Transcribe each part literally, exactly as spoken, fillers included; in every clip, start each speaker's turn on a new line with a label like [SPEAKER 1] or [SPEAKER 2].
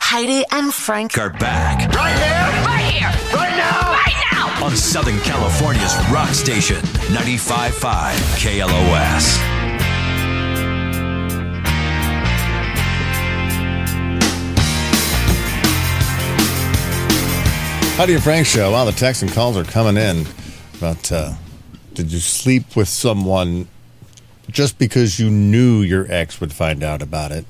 [SPEAKER 1] Heidi and Frank
[SPEAKER 2] are back.
[SPEAKER 3] Right here.
[SPEAKER 1] Right here.
[SPEAKER 3] Right now.
[SPEAKER 1] Right now.
[SPEAKER 2] On Southern California's rock station, ninety-five point five K L O S.
[SPEAKER 4] Heidi and Frank show. Wow, the texts and calls are coming in. But uh, did you sleep with someone just because you knew your ex would find out about it?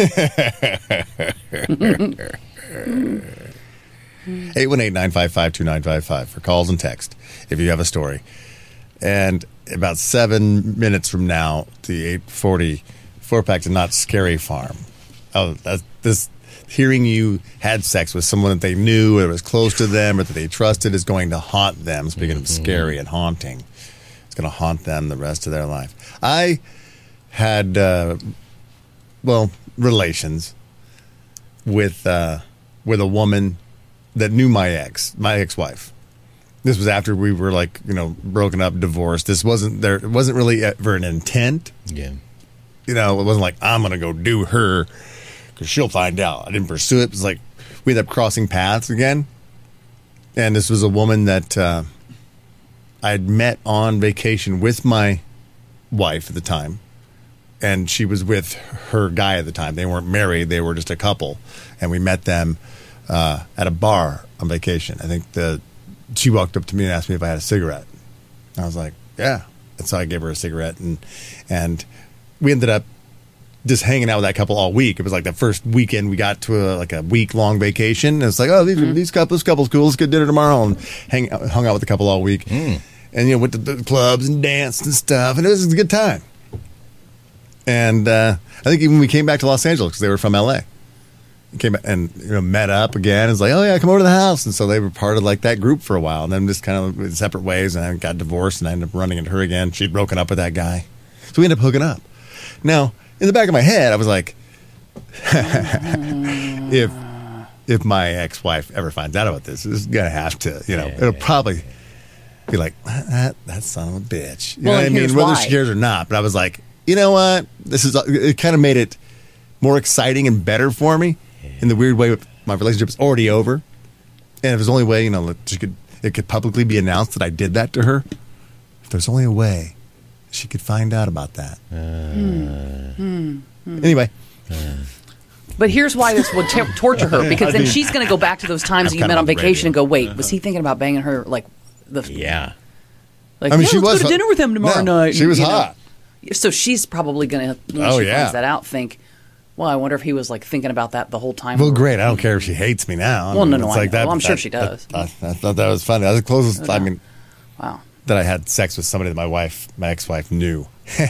[SPEAKER 4] eight one eight, nine five five, two nine five five for calls and text if you have a story. And about seven minutes from now, the eight forty four-pack to Not Scary Farm. Oh, that's this. Hearing you had sex with someone that they knew or was close to them or that they trusted is going to haunt them. Speaking mm-hmm. of scary and haunting, it's going to haunt them the rest of their life. I had, uh, well, relations with uh, with a woman that knew my ex, my ex-wife. This was after we were like, you know, broken up, divorced. This wasn't there. It wasn't really ever an intent.
[SPEAKER 5] Yeah.
[SPEAKER 4] You know, it wasn't like I'm going to go do her because she'll find out. I didn't pursue it. It was like we ended up crossing paths again. And this was a woman that uh, I had met on vacation with my wife at the time. And she was with her guy at the time. They weren't married. They were just a couple. And we met them uh, at a bar on vacation. I think the she walked up to me and asked me if I had a cigarette. I was like, yeah. And so I gave her a cigarette. And and we ended up just hanging out with that couple all week. It was like the first weekend we got to a, like a week long vacation. And it's like, oh, these, mm. these couples, couples cool. Let's get dinner tomorrow. And hang, hung out with the couple all week. Mm. And, you know, went to the clubs and danced and stuff. And it was a good time. And uh, I think even we came back to Los Angeles because they were from L A. Came back and, you know, met up again. It's like, oh, yeah, come over to the house. And so they were part of like that group for a while. And then just kind of in separate ways. And I got divorced and I ended up running into her again. She'd broken up with that guy. So we ended up hooking up. Now, in the back of my head, I was like, if if my ex-wife ever finds out about this, this is going to have to, you know, it'll probably be like, that, that son of a bitch. You
[SPEAKER 6] well,
[SPEAKER 4] know what I mean? Whether
[SPEAKER 6] why.
[SPEAKER 4] she cares or not. But I was like, you know what? This is, it kind of made it more exciting and better for me in the weird way. My relationship is already over. And if there's only way, you know, she could, it could publicly be announced that I did that to her. If there's only a way she could find out about that. Uh,
[SPEAKER 6] hmm. Hmm.
[SPEAKER 4] Anyway.
[SPEAKER 5] Uh,
[SPEAKER 6] but here's why this would t- torture her, because then she's going to go back to those times that you met on vacation and go, wait, was he thinking about banging her? Like, the
[SPEAKER 5] yeah.
[SPEAKER 6] Like,
[SPEAKER 4] I mean,
[SPEAKER 6] yeah,
[SPEAKER 4] she
[SPEAKER 6] let's
[SPEAKER 4] was
[SPEAKER 6] go to dinner with him tomorrow
[SPEAKER 4] no,
[SPEAKER 6] night.
[SPEAKER 4] She was
[SPEAKER 6] you
[SPEAKER 4] hot.
[SPEAKER 6] Know? So she's probably going to, when
[SPEAKER 4] oh,
[SPEAKER 6] she
[SPEAKER 4] yeah.
[SPEAKER 6] finds that out, think, well, I wonder if he was like thinking about that the whole time.
[SPEAKER 4] Well, great. I don't care if she hates me now. I
[SPEAKER 6] well,
[SPEAKER 4] mean,
[SPEAKER 6] no, no,
[SPEAKER 4] it's
[SPEAKER 6] I
[SPEAKER 4] like
[SPEAKER 6] know.
[SPEAKER 4] that,
[SPEAKER 6] Well, I'm
[SPEAKER 4] that,
[SPEAKER 6] sure she does.
[SPEAKER 4] That, I, I thought that was funny. That was the closest, I mean,
[SPEAKER 6] wow.
[SPEAKER 4] that I had sex with somebody that my wife, my ex-wife knew.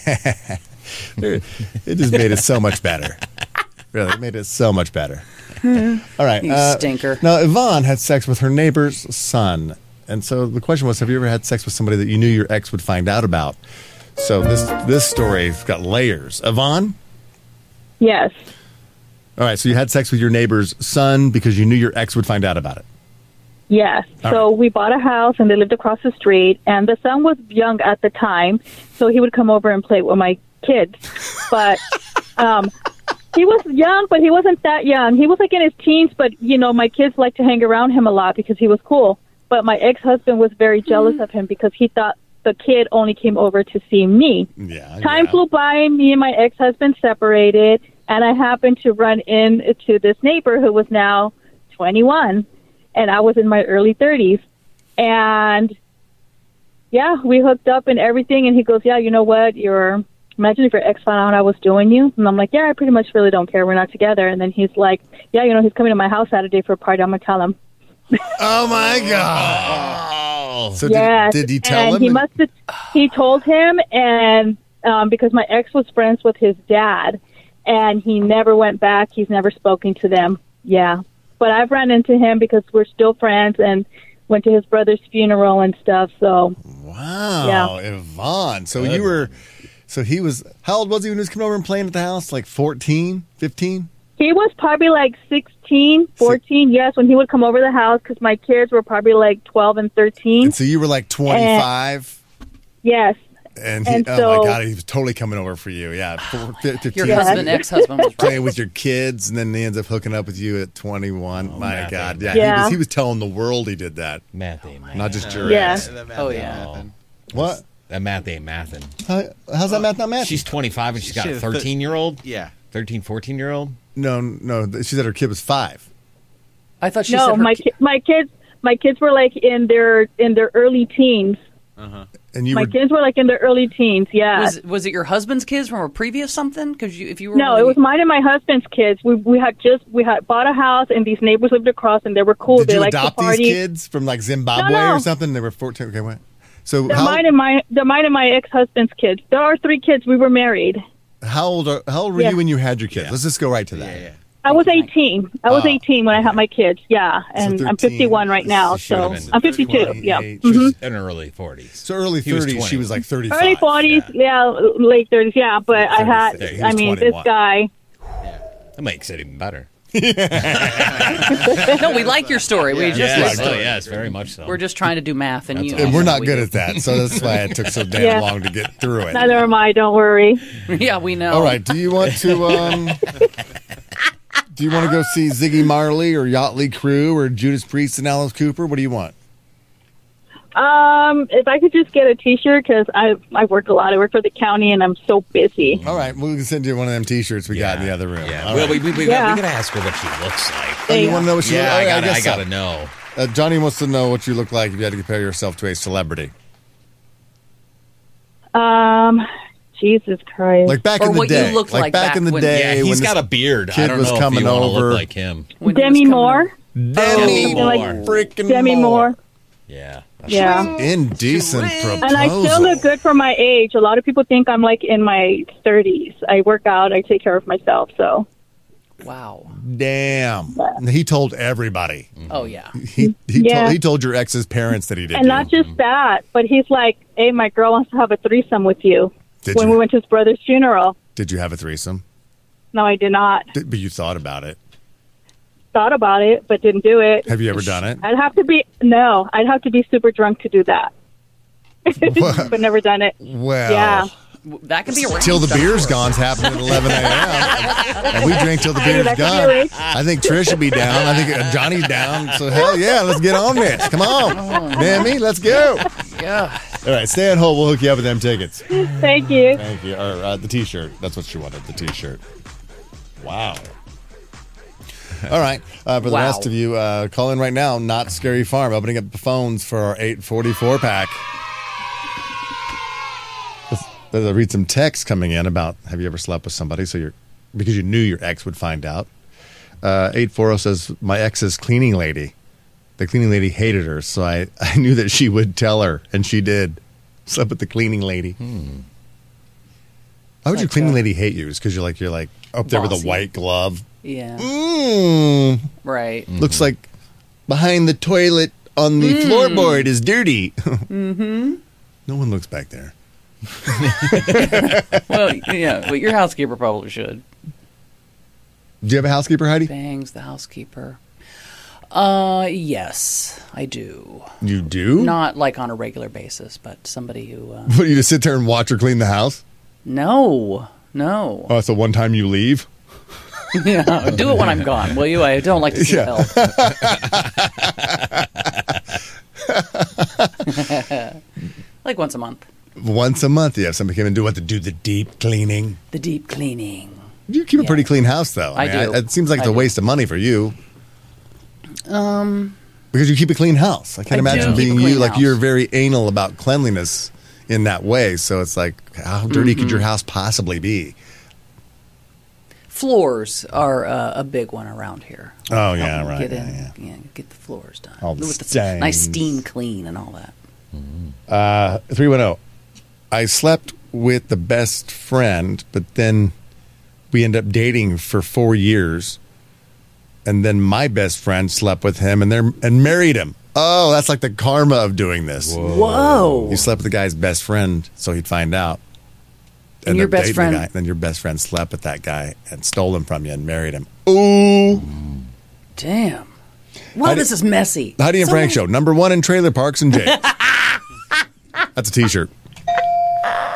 [SPEAKER 4] It just made it so much better. Really, it made it so much better. All right.
[SPEAKER 6] You
[SPEAKER 4] uh,
[SPEAKER 6] stinker.
[SPEAKER 4] Now, Yvonne had sex with her neighbor's son. And so the question was, have you ever had sex with somebody that you knew your ex would find out about? So this this story's got layers. Yvonne?
[SPEAKER 7] Yes.
[SPEAKER 4] All right, so you had sex with your neighbor's son because you knew your ex would find out about it.
[SPEAKER 7] Yes.
[SPEAKER 4] All
[SPEAKER 7] so
[SPEAKER 4] right.
[SPEAKER 7] we bought a house and they lived across the street, and the son was young at the time, so he would come over and play with my kids. But um, he was young, but he wasn't that young. He was like in his teens, but, you know, my kids liked to hang around him a lot because he was cool. But my ex-husband was very jealous mm-hmm. of him because he thought the kid only came over to see me.
[SPEAKER 4] Yeah,
[SPEAKER 7] Time
[SPEAKER 4] yeah.
[SPEAKER 7] flew by, me and my ex-husband separated, and I happened to run into this neighbor who was now twenty-one, and I was in my early thirties. And, yeah, we hooked up and everything, and he goes, yeah, you know what, you're, imagine if your ex found out I was doing you. And I'm like, yeah, I pretty much really don't care. We're not together. And then he's like, yeah, you know, he's coming to my house Saturday for a party. I'm going to tell him.
[SPEAKER 4] Oh, my God. So
[SPEAKER 7] yes.
[SPEAKER 4] did, did he tell
[SPEAKER 7] and
[SPEAKER 4] him?
[SPEAKER 7] He must have, he told him, and um, because my ex was friends with his dad, and he never went back. He's never spoken to them. Yeah. But I've run into him because we're still friends and went to his brother's funeral and stuff. So,
[SPEAKER 4] wow.
[SPEAKER 7] Yeah.
[SPEAKER 4] Yvonne. So
[SPEAKER 5] Good.
[SPEAKER 4] you were, so he was, how old was he when he was coming over and playing at the house? Like fourteen, fifteen?
[SPEAKER 7] He was probably like sixteen, fourteen, yes, when he would come over the house, because my kids were probably like twelve and thirteen.
[SPEAKER 4] And so you were like twenty-five?
[SPEAKER 7] And, yes.
[SPEAKER 4] And, he,
[SPEAKER 7] And
[SPEAKER 4] oh
[SPEAKER 7] so-
[SPEAKER 4] my God, he was totally coming over for you. Yeah, four, fifteen,
[SPEAKER 6] Your husband, ex-husband, was right.
[SPEAKER 4] playing with your kids, and then he ends up hooking up with you at twenty-one.
[SPEAKER 3] Oh,
[SPEAKER 4] my
[SPEAKER 3] Matt
[SPEAKER 4] God,
[SPEAKER 3] Damon.
[SPEAKER 4] yeah,
[SPEAKER 7] Yeah.
[SPEAKER 4] He, was, he was telling the world he did that,
[SPEAKER 3] Math ain't math.
[SPEAKER 4] not just your
[SPEAKER 7] Yeah.
[SPEAKER 4] ex.
[SPEAKER 6] Oh, yeah.
[SPEAKER 3] Oh,
[SPEAKER 4] What?
[SPEAKER 3] that math ain't mathin'.
[SPEAKER 4] How, how's that math not matching?
[SPEAKER 3] She's twenty-five and she's got a
[SPEAKER 5] She's a th-
[SPEAKER 3] thirteen-year-old?
[SPEAKER 5] Yeah.
[SPEAKER 3] thirteen, fourteen-year-old?
[SPEAKER 4] no, no. th- She said her kid was five.
[SPEAKER 6] I thought she
[SPEAKER 7] no,
[SPEAKER 6] said her
[SPEAKER 7] my
[SPEAKER 6] ki-
[SPEAKER 7] ki- my kids my kids were like in their in their early teens.
[SPEAKER 4] And you
[SPEAKER 7] My
[SPEAKER 4] were
[SPEAKER 7] kids were like in their early teens. Yeah.
[SPEAKER 6] was was it your husband's kids from a previous something? Because you, if you were
[SPEAKER 7] No,
[SPEAKER 6] really-
[SPEAKER 7] it was mine and my husband's kids. We we had just we had bought a house, and these neighbors lived across, and they were cool.
[SPEAKER 4] Did
[SPEAKER 7] they
[SPEAKER 4] you
[SPEAKER 7] liked to
[SPEAKER 4] adopt
[SPEAKER 7] party.
[SPEAKER 4] these kids from like Zimbabwe
[SPEAKER 7] No, no.
[SPEAKER 4] or something? They were fourteen. Okay, what? So
[SPEAKER 7] They're
[SPEAKER 4] how,
[SPEAKER 7] mine and my they're mine and my ex husband's kids. There are three kids. We were married.
[SPEAKER 4] how old are, how old were
[SPEAKER 7] Yeah.
[SPEAKER 4] you when you had your kids?
[SPEAKER 5] Yeah.
[SPEAKER 4] Let's just go right to that.
[SPEAKER 5] Yeah, yeah.
[SPEAKER 7] I was eighteen. I was
[SPEAKER 4] Oh,
[SPEAKER 7] eighteen when I had my kids. Yeah, and I'm
[SPEAKER 4] thirteen.
[SPEAKER 7] fifty-one right now.
[SPEAKER 3] She should've
[SPEAKER 7] So
[SPEAKER 3] been
[SPEAKER 7] I'm fifty-two. Yeah.
[SPEAKER 4] twenty-eight.
[SPEAKER 3] She
[SPEAKER 7] Mhm.
[SPEAKER 3] was in her early forties.
[SPEAKER 4] So early
[SPEAKER 3] He was
[SPEAKER 4] thirties, she
[SPEAKER 3] twenty.
[SPEAKER 4] was like thirty-five.
[SPEAKER 7] Early forties, yeah. late thirties, yeah. But I had,
[SPEAKER 4] thirty-six. He
[SPEAKER 7] I
[SPEAKER 4] was
[SPEAKER 7] mean,
[SPEAKER 4] twenty-one.
[SPEAKER 7] this guy.
[SPEAKER 3] That makes it even better.
[SPEAKER 6] no, we like your story. We just
[SPEAKER 3] Yes,
[SPEAKER 6] like
[SPEAKER 3] oh, yes, very much so.
[SPEAKER 6] we're just trying to do math, and
[SPEAKER 3] That's
[SPEAKER 6] you
[SPEAKER 3] awesome.
[SPEAKER 4] And we're not
[SPEAKER 6] we
[SPEAKER 4] good
[SPEAKER 6] do.
[SPEAKER 4] at that, so that's why it took so damn
[SPEAKER 7] Yeah.
[SPEAKER 4] long to get through it.
[SPEAKER 7] Neither am I. Don't worry.
[SPEAKER 6] Yeah, we know.
[SPEAKER 4] All right, do you want to um do you want to go see Ziggy Marley or Yachtly Crew or Judas Priest and Alice Cooper? What do you want?
[SPEAKER 7] Um, if I could just get a T-shirt, because I I work a lot. I work for the county, and I'm so busy.
[SPEAKER 4] All right, we can send you one of them T-shirts we got in the other room.
[SPEAKER 3] Yeah,
[SPEAKER 4] All
[SPEAKER 3] well,
[SPEAKER 4] right.
[SPEAKER 3] we, we, we,
[SPEAKER 7] Yeah.
[SPEAKER 3] we gotta ask her what she looks like.
[SPEAKER 4] Oh, you want to know what you
[SPEAKER 3] Yeah,
[SPEAKER 4] look
[SPEAKER 3] I
[SPEAKER 4] like?
[SPEAKER 3] gotta, I,
[SPEAKER 4] guess so.
[SPEAKER 3] gotta know.
[SPEAKER 4] Uh, Johnny wants to know what you look like if you had to compare yourself to a celebrity.
[SPEAKER 7] Um, Jesus Christ.
[SPEAKER 4] Like back
[SPEAKER 6] Or
[SPEAKER 4] in the
[SPEAKER 6] what you
[SPEAKER 4] day.
[SPEAKER 6] looked like
[SPEAKER 4] back,
[SPEAKER 6] back
[SPEAKER 4] in the
[SPEAKER 6] when-
[SPEAKER 4] day.
[SPEAKER 3] Yeah,
[SPEAKER 4] when
[SPEAKER 3] he's
[SPEAKER 4] this
[SPEAKER 3] got a beard.
[SPEAKER 4] kid
[SPEAKER 3] I don't
[SPEAKER 4] was
[SPEAKER 3] know
[SPEAKER 4] coming
[SPEAKER 3] if you want to
[SPEAKER 4] over.
[SPEAKER 3] look like him.
[SPEAKER 6] When he was
[SPEAKER 7] Demi
[SPEAKER 6] coming
[SPEAKER 7] Moore.
[SPEAKER 6] up-
[SPEAKER 4] Demi
[SPEAKER 3] Moore.
[SPEAKER 4] freaking
[SPEAKER 7] Demi Moore.
[SPEAKER 3] Yeah.
[SPEAKER 7] Yeah.
[SPEAKER 4] Indecent proposal.
[SPEAKER 7] And I still look good for my age. A lot of people think I'm like in my thirties. I work out. I take care of myself. So
[SPEAKER 6] Wow.
[SPEAKER 4] Damn. He told everybody.
[SPEAKER 6] Oh yeah.
[SPEAKER 4] He he,
[SPEAKER 7] Yeah.
[SPEAKER 4] told, he told your ex's parents that he did.
[SPEAKER 7] and
[SPEAKER 4] you.
[SPEAKER 7] not just that, but he's like, "Hey, my girl wants to have a threesome with you."
[SPEAKER 4] Did
[SPEAKER 7] when
[SPEAKER 4] you?
[SPEAKER 7] we went to his brother's funeral.
[SPEAKER 4] Did you have a threesome?
[SPEAKER 7] No, I did not.
[SPEAKER 4] Did, but you thought about it.
[SPEAKER 7] Thought about it, but didn't do it.
[SPEAKER 4] Have you ever done it?
[SPEAKER 7] I'd have to be no. I'd have to be super drunk to do that.
[SPEAKER 4] What?
[SPEAKER 7] But never done it.
[SPEAKER 4] Well,
[SPEAKER 7] Yeah.
[SPEAKER 6] That can be arranged.
[SPEAKER 4] till the
[SPEAKER 6] I'm
[SPEAKER 4] beer's
[SPEAKER 6] sure.
[SPEAKER 4] gone's happening at eleven a.m. and we drink till the
[SPEAKER 7] Hey,
[SPEAKER 4] beer's
[SPEAKER 7] that could be
[SPEAKER 4] gone.
[SPEAKER 7] arranged.
[SPEAKER 4] I think Trish will be down. I think uh, Johnny's down. So hell yeah, let's get on this. Come on, Mammy, let's go.
[SPEAKER 6] Yeah.
[SPEAKER 4] All right, stay at home. We'll hook you up with them tickets.
[SPEAKER 7] Thank you.
[SPEAKER 4] Thank you. Or uh, the T-shirt. That's what she wanted. The T-shirt. Wow. All right. Uh, for the
[SPEAKER 6] Wow.
[SPEAKER 4] rest of you, uh, call in right now. Not Scary Farm. Opening up the phones for our eight forty-four pack. Let's, let's read some texts coming in about have you ever slept with somebody? So you're because you knew your ex would find out. Uh, eight forty says my ex's cleaning lady. The cleaning lady hated her, so I, I knew that she would tell her, and she did. Slept with the cleaning lady.
[SPEAKER 3] Hmm.
[SPEAKER 4] Why would your
[SPEAKER 6] Like,
[SPEAKER 4] cleaning
[SPEAKER 6] uh,
[SPEAKER 4] lady hate you? Is because you're like you're like up there with
[SPEAKER 6] Bossy.
[SPEAKER 4] a white glove.
[SPEAKER 6] Yeah.
[SPEAKER 4] Mm,
[SPEAKER 6] Right.
[SPEAKER 4] Looks like behind the toilet on the floorboard is dirty. mm-hmm. No one looks back there.
[SPEAKER 6] Well, yeah. Well, your housekeeper probably should.
[SPEAKER 4] Do you have a housekeeper, Heidi?
[SPEAKER 6] Bangs the housekeeper. Uh, yes, I do.
[SPEAKER 4] You do?
[SPEAKER 6] Not like on a regular basis, but somebody who. Uh,
[SPEAKER 4] What, you just sit there and watch her clean the house?
[SPEAKER 6] no, no.
[SPEAKER 4] Oh, so one time you leave?
[SPEAKER 6] Yeah, do it when I'm gone, will you? I don't like to see
[SPEAKER 4] Yeah.
[SPEAKER 6] help. Like once a month.
[SPEAKER 4] Once a month, you have somebody come and do what? To do the deep cleaning?
[SPEAKER 6] The deep cleaning.
[SPEAKER 4] You keep a
[SPEAKER 6] Yeah.
[SPEAKER 4] pretty clean house, though.
[SPEAKER 6] I
[SPEAKER 4] mean,
[SPEAKER 6] do.
[SPEAKER 4] It seems like it's
[SPEAKER 6] I
[SPEAKER 4] a
[SPEAKER 6] do.
[SPEAKER 4] waste of money for you. Um, because you keep a clean house. I can't
[SPEAKER 6] I do
[SPEAKER 4] imagine
[SPEAKER 6] keep a
[SPEAKER 4] being
[SPEAKER 6] clean
[SPEAKER 4] you. Like
[SPEAKER 6] house.
[SPEAKER 4] you're very anal about cleanliness in that way. So it's like, how dirty
[SPEAKER 6] Mm-hmm.
[SPEAKER 4] could your house possibly be?
[SPEAKER 6] Floors are uh, a big one around here.
[SPEAKER 4] Oh, yeah,
[SPEAKER 6] Help me
[SPEAKER 4] right,
[SPEAKER 6] Get
[SPEAKER 4] yeah,
[SPEAKER 6] in,
[SPEAKER 4] yeah.
[SPEAKER 6] get the floors done.
[SPEAKER 4] All the
[SPEAKER 6] With the nice
[SPEAKER 4] stains.
[SPEAKER 6] steam clean and all that.
[SPEAKER 4] Uh, three one zero. I slept with the best friend, but then we end up dating for four years, and then my best friend slept with him and they're and married him. Oh, that's like the karma of doing this.
[SPEAKER 6] Whoa.
[SPEAKER 4] You slept with the guy's best friend, so he'd find out.
[SPEAKER 6] And
[SPEAKER 4] End
[SPEAKER 6] your
[SPEAKER 4] up
[SPEAKER 6] best
[SPEAKER 4] dating the
[SPEAKER 6] friend-
[SPEAKER 4] guy, then your best friend slept with that guy and stole him from you and married him. Ooh.
[SPEAKER 6] Damn. Wow,
[SPEAKER 4] Heidi-
[SPEAKER 6] this is messy.
[SPEAKER 4] Heidi and
[SPEAKER 6] So
[SPEAKER 4] Frank
[SPEAKER 6] many-
[SPEAKER 4] Show, number one in trailer parks and jails. That's a T-shirt.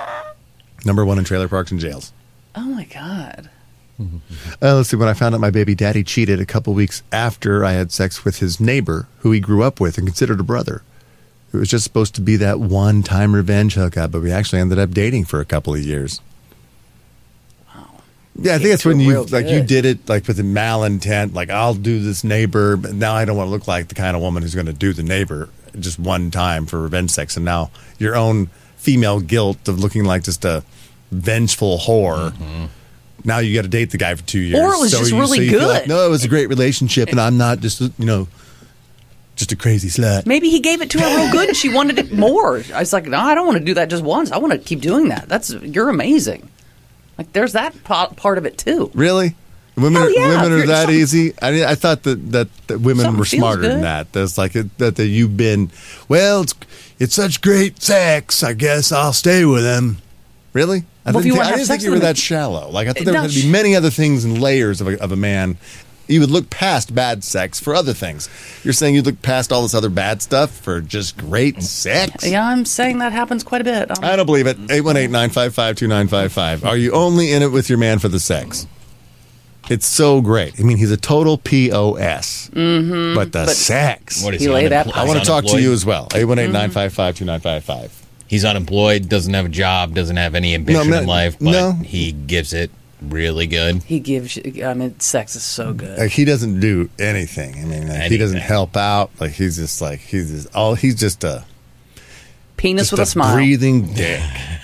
[SPEAKER 4] Number one in trailer parks and jails.
[SPEAKER 6] Oh, my God.
[SPEAKER 4] Uh, let's see. When I found out my baby daddy cheated a couple weeks after I had sex with his neighbor, who he grew up with and considered a brother. It was just supposed to be that one-time revenge hookup, but we actually ended up dating for a couple of years.
[SPEAKER 6] Wow.
[SPEAKER 4] Yeah, I think that's when you
[SPEAKER 6] Real
[SPEAKER 4] like you
[SPEAKER 6] good.
[SPEAKER 4] did it like with the malintent. Like, I'll do this neighbor, but now I don't want to look like the kind of woman who's going to do the neighbor just one time for revenge sex, and now your own female guilt of looking like just a vengeful whore.
[SPEAKER 3] Mm-hmm.
[SPEAKER 4] Now you got to date the guy for two years.
[SPEAKER 6] Or it was just
[SPEAKER 4] you,
[SPEAKER 6] really
[SPEAKER 4] you feel like,
[SPEAKER 6] good.
[SPEAKER 4] no, it was a great relationship, and I'm not just, you know, just a crazy slut.
[SPEAKER 6] Maybe he gave it to her real good and she wanted it more. I was like, no, I don't want to do that just once. I want to keep doing that. That's You're amazing. Like, there's that po- part of it, too.
[SPEAKER 4] Really? Women,
[SPEAKER 6] Hell
[SPEAKER 4] are,
[SPEAKER 6] yeah,
[SPEAKER 4] women
[SPEAKER 6] if
[SPEAKER 4] are
[SPEAKER 6] you're-
[SPEAKER 4] that
[SPEAKER 6] something-
[SPEAKER 4] easy? I mean, I thought that, that, that women
[SPEAKER 6] Something
[SPEAKER 4] were
[SPEAKER 6] feels
[SPEAKER 4] smarter than
[SPEAKER 6] good.
[SPEAKER 4] that. That's like it, that, that you've been, well, it's, it's such great sex, I guess I'll stay with him. Really? I
[SPEAKER 6] Well, if
[SPEAKER 4] didn't,
[SPEAKER 6] you
[SPEAKER 4] thi-
[SPEAKER 6] wanna
[SPEAKER 4] I
[SPEAKER 6] have
[SPEAKER 4] didn't
[SPEAKER 6] sex
[SPEAKER 4] think you were
[SPEAKER 6] with him-
[SPEAKER 4] that shallow. Like, I thought there
[SPEAKER 6] No,
[SPEAKER 4] were going to
[SPEAKER 6] sh-
[SPEAKER 4] be many other things and layers of a, of a man. You would look past bad sex for other things. You're saying you'd look past all this other bad stuff for just great sex?
[SPEAKER 6] Yeah, I'm saying that happens quite a bit. Um,
[SPEAKER 4] I don't believe it. eight one eight, nine five five, two nine five five. Are you only in it with your man for the sex? It's so great. I mean, he's a total P O S. Mm-hmm. But the
[SPEAKER 6] But-
[SPEAKER 4] sex.
[SPEAKER 3] What is
[SPEAKER 6] He
[SPEAKER 3] he?
[SPEAKER 6] lay that
[SPEAKER 3] unemployed?
[SPEAKER 6] pipe.
[SPEAKER 4] I want to
[SPEAKER 3] He's
[SPEAKER 4] talk to
[SPEAKER 3] unemployed?
[SPEAKER 4] you as well. eight one eight, nine five five, two nine five five.
[SPEAKER 3] He's unemployed, doesn't have a job, doesn't have any ambition
[SPEAKER 4] not-
[SPEAKER 3] in life, but
[SPEAKER 4] no.
[SPEAKER 3] he gives it really good.
[SPEAKER 6] He gives you, I mean, sex is so good.
[SPEAKER 4] Like, he doesn't do anything. I mean, like, he doesn't
[SPEAKER 3] Anything.
[SPEAKER 4] help out. Like, he's just like, he's just, all, he's just a,
[SPEAKER 6] Penis
[SPEAKER 4] just
[SPEAKER 6] with
[SPEAKER 4] a
[SPEAKER 6] a smile.
[SPEAKER 4] breathing dick.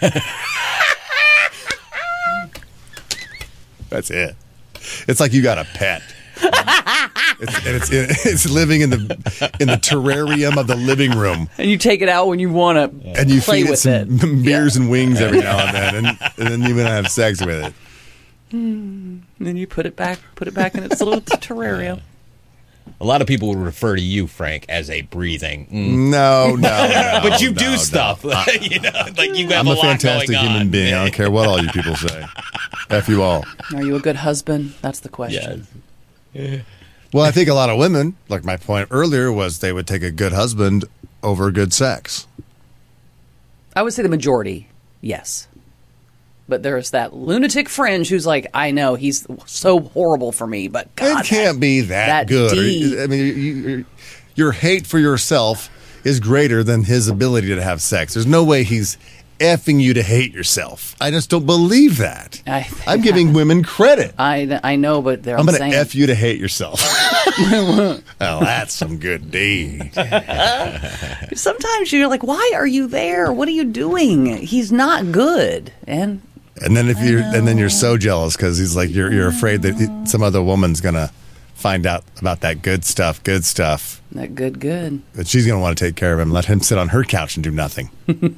[SPEAKER 4] That's it. It's like you got a pet. it's, and it's it's living in the in the terrarium of the living room,
[SPEAKER 6] And you take it out when you want to
[SPEAKER 4] and you
[SPEAKER 6] play
[SPEAKER 4] feed it
[SPEAKER 6] with
[SPEAKER 4] some
[SPEAKER 6] it.
[SPEAKER 4] beers and wings every now and then, and, and then you want to have sex with it.
[SPEAKER 6] And then you put it back, put it back in its little terrarium.
[SPEAKER 3] A lot of people would refer to you, Frank, as a breathing. Mm.
[SPEAKER 4] No, no, no.
[SPEAKER 3] but you
[SPEAKER 4] no,
[SPEAKER 3] do
[SPEAKER 4] no.
[SPEAKER 3] stuff. you know, like you have
[SPEAKER 4] I'm
[SPEAKER 3] a,
[SPEAKER 4] a
[SPEAKER 3] lot
[SPEAKER 4] fantastic
[SPEAKER 3] going
[SPEAKER 4] human
[SPEAKER 3] on.
[SPEAKER 4] being. I don't care what all you people say. F you all.
[SPEAKER 6] Are you a good husband? That's the question.
[SPEAKER 4] Well, I think a lot of women, like my point earlier, was they would take a good husband over good sex.
[SPEAKER 6] I would say the majority, yes. But there's that lunatic fringe who's like, I know he's so horrible for me, but God,
[SPEAKER 4] it can't
[SPEAKER 6] that-
[SPEAKER 4] be that,
[SPEAKER 6] that
[SPEAKER 4] good.
[SPEAKER 6] deep.
[SPEAKER 4] I mean, you, you, your hate for yourself is greater than his ability to have sex. There's no way he's effing you to hate yourself. I just don't believe that.
[SPEAKER 6] I-
[SPEAKER 4] I'm giving women credit.
[SPEAKER 6] I, I know, but they're
[SPEAKER 4] I'm going to
[SPEAKER 6] saying
[SPEAKER 4] F you to hate yourself. Oh, that's some good D.
[SPEAKER 6] sometimes you're like, why are you there? What are you doing? He's not good. And
[SPEAKER 4] And then if you and then you're so jealous because he's like you're you're afraid that he- some other woman's gonna find out about that good stuff, good stuff.
[SPEAKER 6] that good, good.
[SPEAKER 4] That she's gonna want to take care of him. Let him sit on her couch and do nothing.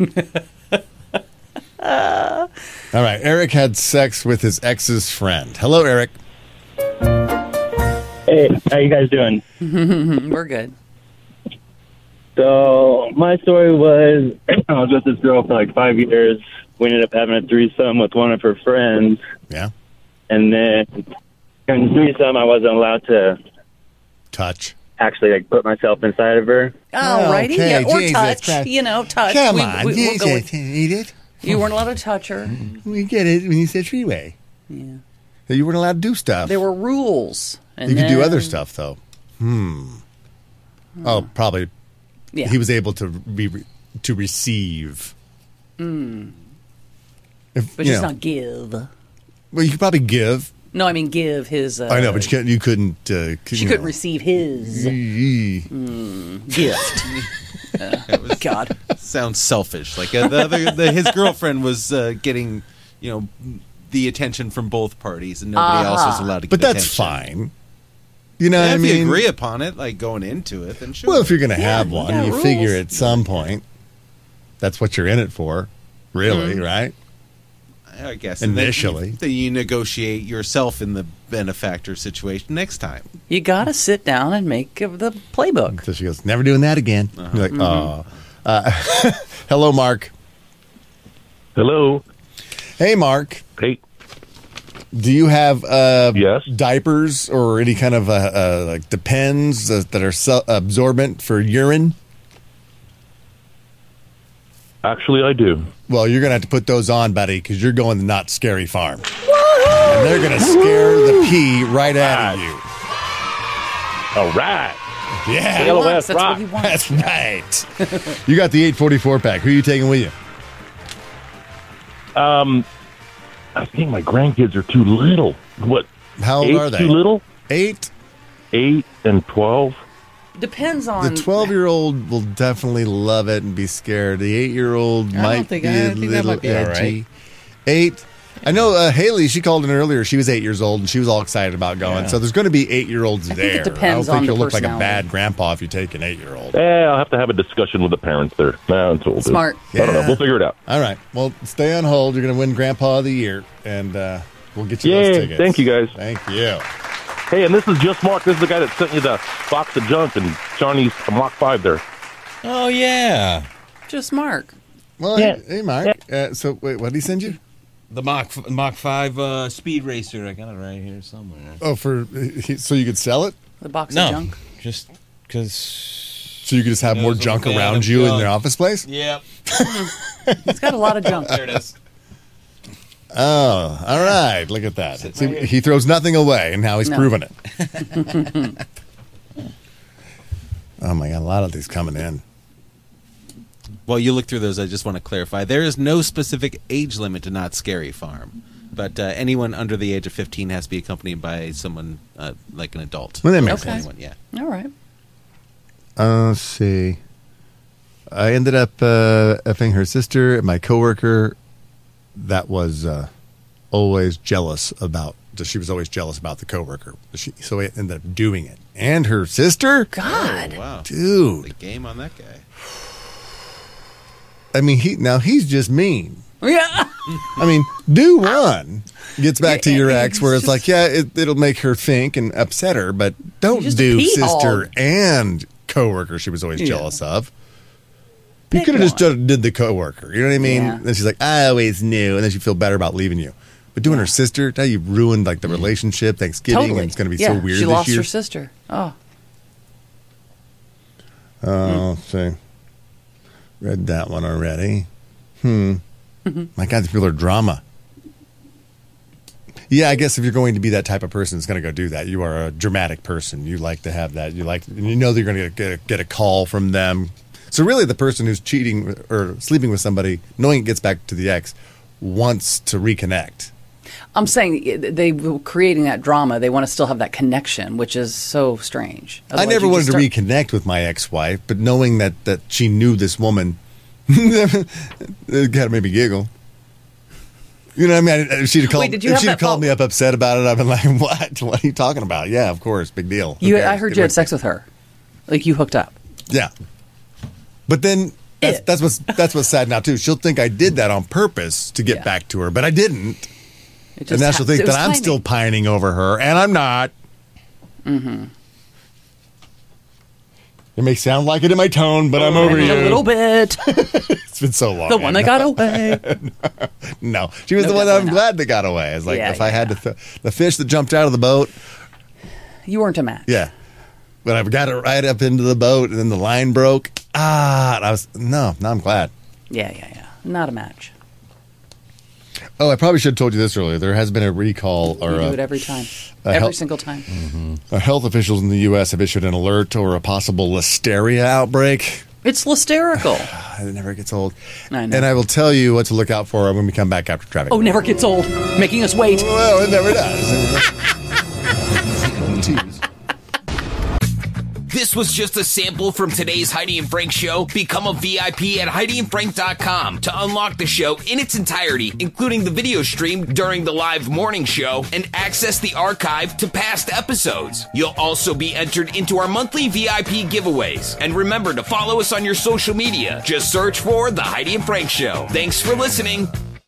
[SPEAKER 4] All right, Eric had sex with his ex's friend. Hello, Eric.
[SPEAKER 5] Hey, how you guys doing?
[SPEAKER 6] We're good.
[SPEAKER 5] So my story was I was with this girl for like five years. We ended up having a threesome with one of her friends,
[SPEAKER 4] Yeah,
[SPEAKER 5] and then during the threesome, I wasn't allowed to
[SPEAKER 4] touch.
[SPEAKER 5] actually like put myself inside of her.
[SPEAKER 6] Oh, righty.
[SPEAKER 4] Okay,
[SPEAKER 6] Yeah, or
[SPEAKER 4] Jesus
[SPEAKER 6] touch.
[SPEAKER 4] Christ.
[SPEAKER 6] You know, touch.
[SPEAKER 4] Come
[SPEAKER 6] We-
[SPEAKER 4] on,
[SPEAKER 6] we, we'll
[SPEAKER 4] you
[SPEAKER 6] go with-
[SPEAKER 4] eat it.
[SPEAKER 6] you weren't allowed to touch her.
[SPEAKER 4] We get it when you said three-way.
[SPEAKER 6] Yeah.
[SPEAKER 4] You weren't allowed to do stuff.
[SPEAKER 6] There were rules. And
[SPEAKER 4] you could do
[SPEAKER 6] then-
[SPEAKER 4] other stuff though. Hmm. Oh, probably.
[SPEAKER 6] Yeah.
[SPEAKER 4] He was able to be to receive.
[SPEAKER 6] Mm.
[SPEAKER 4] If,
[SPEAKER 6] But
[SPEAKER 4] you
[SPEAKER 6] just
[SPEAKER 4] know,
[SPEAKER 6] not give.
[SPEAKER 4] well, you could probably give.
[SPEAKER 6] No, I mean give his. Uh,
[SPEAKER 4] I know, but you couldn't. You couldn't. Uh,
[SPEAKER 6] she couldn't receive his
[SPEAKER 4] receive.
[SPEAKER 6] gift. Uh, God.
[SPEAKER 8] Sounds selfish. Like uh, the other, the, his girlfriend was uh, getting, you know, the attention from both parties, and nobody else was allowed to.
[SPEAKER 4] But
[SPEAKER 8] get
[SPEAKER 4] that's
[SPEAKER 8] attention.
[SPEAKER 4] fine. You know
[SPEAKER 8] Yeah,
[SPEAKER 4] what I
[SPEAKER 8] if
[SPEAKER 4] mean?
[SPEAKER 8] you agree upon it, like going into it, then sure.
[SPEAKER 4] Well, if you're going to
[SPEAKER 6] Yeah,
[SPEAKER 4] have
[SPEAKER 6] you
[SPEAKER 4] one,
[SPEAKER 6] got
[SPEAKER 4] you
[SPEAKER 6] rules.
[SPEAKER 4] figure at some point that's what you're in it for, really,
[SPEAKER 6] Mm-hmm.
[SPEAKER 4] right?
[SPEAKER 8] I guess And then
[SPEAKER 4] Initially.
[SPEAKER 8] you, then you negotiate yourself in the benefactor situation next time.
[SPEAKER 6] You got to sit down and make uh, the playbook.
[SPEAKER 4] So she goes, never doing that again.
[SPEAKER 8] Uh-huh.
[SPEAKER 4] You're like,
[SPEAKER 6] Mm-hmm.
[SPEAKER 4] oh. Uh, hello, Mark.
[SPEAKER 9] Hello.
[SPEAKER 4] Hey, Mark.
[SPEAKER 9] Hey.
[SPEAKER 4] Do you have uh,
[SPEAKER 9] Yes.
[SPEAKER 4] diapers or any kind of uh, uh, like Depends uh, that are su- absorbent for urine?
[SPEAKER 9] Actually, I do.
[SPEAKER 4] Well, you're going to have to put those on, buddy, because you're going to Not Scary Farm. And they're going to scare the pee right out of you.
[SPEAKER 9] All right.
[SPEAKER 4] Yeah.
[SPEAKER 9] K L O S
[SPEAKER 6] That's
[SPEAKER 9] rock.
[SPEAKER 6] what he wants.
[SPEAKER 4] That's right. You got the eight forty-four pack. Who are you taking with you?
[SPEAKER 9] Um, I think my grandkids are too little. What?
[SPEAKER 4] How old
[SPEAKER 9] eight
[SPEAKER 4] are they?
[SPEAKER 9] Too little?
[SPEAKER 4] Eight?
[SPEAKER 9] Eight and twelve.
[SPEAKER 6] Depends on
[SPEAKER 4] The twelve-year-old will definitely love it and be scared. The eight-year-old
[SPEAKER 3] I
[SPEAKER 4] might
[SPEAKER 3] don't think-
[SPEAKER 4] be
[SPEAKER 3] I
[SPEAKER 4] a
[SPEAKER 3] think that
[SPEAKER 4] little
[SPEAKER 3] might be all
[SPEAKER 4] edgy.
[SPEAKER 3] right.
[SPEAKER 4] Eight. I know uh, Haley, she called in earlier. She was eight years old, and she was all excited about going.
[SPEAKER 3] Yeah.
[SPEAKER 4] So there's going to be eight-year-olds
[SPEAKER 6] I think
[SPEAKER 4] there.
[SPEAKER 6] it depends
[SPEAKER 4] I don't think
[SPEAKER 6] on
[SPEAKER 4] you'll
[SPEAKER 6] the
[SPEAKER 4] look like a
[SPEAKER 6] personality.
[SPEAKER 4] bad grandpa if you take an eight-year-old.
[SPEAKER 9] Eh, I'll have to have a discussion with the parents there. Nah, that's what we'll do.
[SPEAKER 6] Smart.
[SPEAKER 9] I don't know.
[SPEAKER 4] Yeah.
[SPEAKER 9] We'll figure it out.
[SPEAKER 4] All right. Well, stay on hold. You're going to win Grandpa of the Year, and uh, we'll get you
[SPEAKER 9] Yay.
[SPEAKER 4] those tickets.
[SPEAKER 9] Thank you, guys.
[SPEAKER 4] Thank you.
[SPEAKER 9] Hey, and this is just Mark. This is the guy that sent you the box of junk and Johnny's Mach five there.
[SPEAKER 3] Oh, yeah.
[SPEAKER 6] just Mark.
[SPEAKER 4] Well,
[SPEAKER 9] Yeah.
[SPEAKER 4] hey, Mark. Uh, so, wait, what did he send you?
[SPEAKER 3] The Mach Mach five uh, speed racer. I got it right here somewhere.
[SPEAKER 4] Oh, for he, so you could sell it?
[SPEAKER 6] The box
[SPEAKER 3] No,
[SPEAKER 6] of junk.
[SPEAKER 3] just because.
[SPEAKER 4] So you could just have
[SPEAKER 3] Yeah,
[SPEAKER 4] more
[SPEAKER 3] it's a
[SPEAKER 4] junk
[SPEAKER 3] van
[SPEAKER 4] around
[SPEAKER 3] of
[SPEAKER 4] you in
[SPEAKER 3] junk.
[SPEAKER 4] their office place?
[SPEAKER 3] Yep.
[SPEAKER 6] He's got a lot of junk.
[SPEAKER 3] There it is.
[SPEAKER 4] Oh, all right. Look at that.
[SPEAKER 3] Sitting
[SPEAKER 4] See,
[SPEAKER 3] right here.
[SPEAKER 4] he throws nothing away, and now he's
[SPEAKER 6] No.
[SPEAKER 4] proven it. Oh, my God. A lot of these coming in.
[SPEAKER 8] While you look through those, I just want to clarify: there is no specific age limit to Not Scary Farm, but uh, anyone under the age of fifteen has to be accompanied by someone uh, like an adult.
[SPEAKER 4] Well, that makes
[SPEAKER 6] Okay.
[SPEAKER 8] Anyone, yeah.
[SPEAKER 6] All right.
[SPEAKER 4] Uh, let's see. I ended up uh, effing her sister and my coworker. That was uh, always jealous about. She was always jealous about the coworker. She, so I ended up doing it. And her sister?
[SPEAKER 6] God.
[SPEAKER 8] Oh, wow.
[SPEAKER 4] Dude.
[SPEAKER 8] The game on that guy.
[SPEAKER 4] I mean, he now he's just mean.
[SPEAKER 6] Yeah.
[SPEAKER 4] I mean, do one gets back to your
[SPEAKER 6] Yeah,
[SPEAKER 4] ex where
[SPEAKER 6] he's
[SPEAKER 4] it's like,
[SPEAKER 6] just-
[SPEAKER 4] yeah, it, it'll make her think and upset her, but don't
[SPEAKER 6] He's just a
[SPEAKER 4] do
[SPEAKER 6] pee
[SPEAKER 4] sister
[SPEAKER 6] hog.
[SPEAKER 4] and coworker she was always
[SPEAKER 6] Yeah.
[SPEAKER 4] jealous of. You
[SPEAKER 6] Pick
[SPEAKER 4] could have just
[SPEAKER 6] one.
[SPEAKER 4] done- did the coworker. You know what I mean?
[SPEAKER 6] Yeah.
[SPEAKER 4] Then she's like, I always knew, and then she'd feel better about leaving you. But doing her sister, now you've ruined like the relationship, Thanksgiving,
[SPEAKER 6] Totally.
[SPEAKER 4] and it's going to be
[SPEAKER 6] yeah.
[SPEAKER 4] so weird
[SPEAKER 6] She
[SPEAKER 4] this
[SPEAKER 6] lost
[SPEAKER 4] year.
[SPEAKER 6] her sister. Oh.
[SPEAKER 4] Oh, let's see. Read that one already. Hmm. My God, these people are drama. Yeah, I guess if you're going to be that type of person that's going to go do that, you are a dramatic person. You like to have that. You like, and you know that you're going to get a, get a call from them. So really, the person who's cheating or sleeping with somebody, knowing it gets back to the ex, wants to reconnect.
[SPEAKER 6] I'm saying they were creating that drama. They want to still have that connection, which is so strange.
[SPEAKER 4] I
[SPEAKER 6] Otherwise,
[SPEAKER 4] never
[SPEAKER 6] you
[SPEAKER 4] wanted to
[SPEAKER 6] just
[SPEAKER 4] reconnect with my ex-wife, but knowing that that she knew this woman, it kind of made me giggle. You know what I mean? If she'd have called,
[SPEAKER 6] Wait, did you
[SPEAKER 4] if
[SPEAKER 6] have
[SPEAKER 4] she'd have
[SPEAKER 6] that
[SPEAKER 4] called
[SPEAKER 6] thought-
[SPEAKER 4] me up upset about it, I've been like, "What? What are you talking about?" Yeah, of course, big deal. Who
[SPEAKER 6] You,
[SPEAKER 4] cares?
[SPEAKER 6] I heard
[SPEAKER 4] Get
[SPEAKER 6] you
[SPEAKER 4] rid-
[SPEAKER 6] had sex with her, like you hooked up.
[SPEAKER 4] Yeah, but then that's,
[SPEAKER 6] It.
[SPEAKER 4] that's what's that's what's sad now too. She'll think I did that on purpose to get
[SPEAKER 6] Yeah.
[SPEAKER 4] back to her, but I didn't.
[SPEAKER 6] It just
[SPEAKER 4] And now she'll
[SPEAKER 6] hap-
[SPEAKER 4] think
[SPEAKER 6] it
[SPEAKER 4] that
[SPEAKER 6] was
[SPEAKER 4] I'm
[SPEAKER 6] timing.
[SPEAKER 4] still pining over her, and I'm not.
[SPEAKER 6] Mm-hmm.
[SPEAKER 4] It may sound like it in my tone, but I'm over
[SPEAKER 6] A
[SPEAKER 4] you.
[SPEAKER 6] little bit.
[SPEAKER 4] It's been so long.
[SPEAKER 6] The one that got away.
[SPEAKER 4] No, she was
[SPEAKER 6] No,
[SPEAKER 4] the one
[SPEAKER 6] definitely
[SPEAKER 4] I'm
[SPEAKER 6] not.
[SPEAKER 4] glad that got away. It's like
[SPEAKER 6] Yeah,
[SPEAKER 4] if I
[SPEAKER 6] yeah,
[SPEAKER 4] had
[SPEAKER 6] yeah.
[SPEAKER 4] to, th- the fish that jumped out of the boat,
[SPEAKER 6] You weren't a match.
[SPEAKER 4] yeah. But I got it right up into the boat, and then the line broke. Ah, and I was no. Now I'm glad.
[SPEAKER 6] Yeah, yeah, yeah. Not a match.
[SPEAKER 4] Oh, I probably should have told you this earlier. There has been a recall, or
[SPEAKER 6] You do
[SPEAKER 4] a,
[SPEAKER 6] it every time.
[SPEAKER 4] a
[SPEAKER 6] Every
[SPEAKER 4] hel-
[SPEAKER 6] single time.
[SPEAKER 4] uh, health officials in the U S have issued an alert over a possible listeria outbreak.
[SPEAKER 6] It's hysterical.
[SPEAKER 4] It never gets old.
[SPEAKER 6] I know.
[SPEAKER 4] And I will tell you what to look out for when we come back after traffic.
[SPEAKER 6] Oh, never gets old. Making us wait.
[SPEAKER 4] Well, it never does.
[SPEAKER 2] This was just a sample from today's Heidi and Frank show. Become a V I P at Heidi and Frank dot com to unlock the show in its entirety, including the video stream during the live morning show, and access the archive to past episodes. You'll also be entered into our monthly V I P giveaways. And remember to follow us on your social media. Just search for The Heidi and Frank Show. Thanks for listening.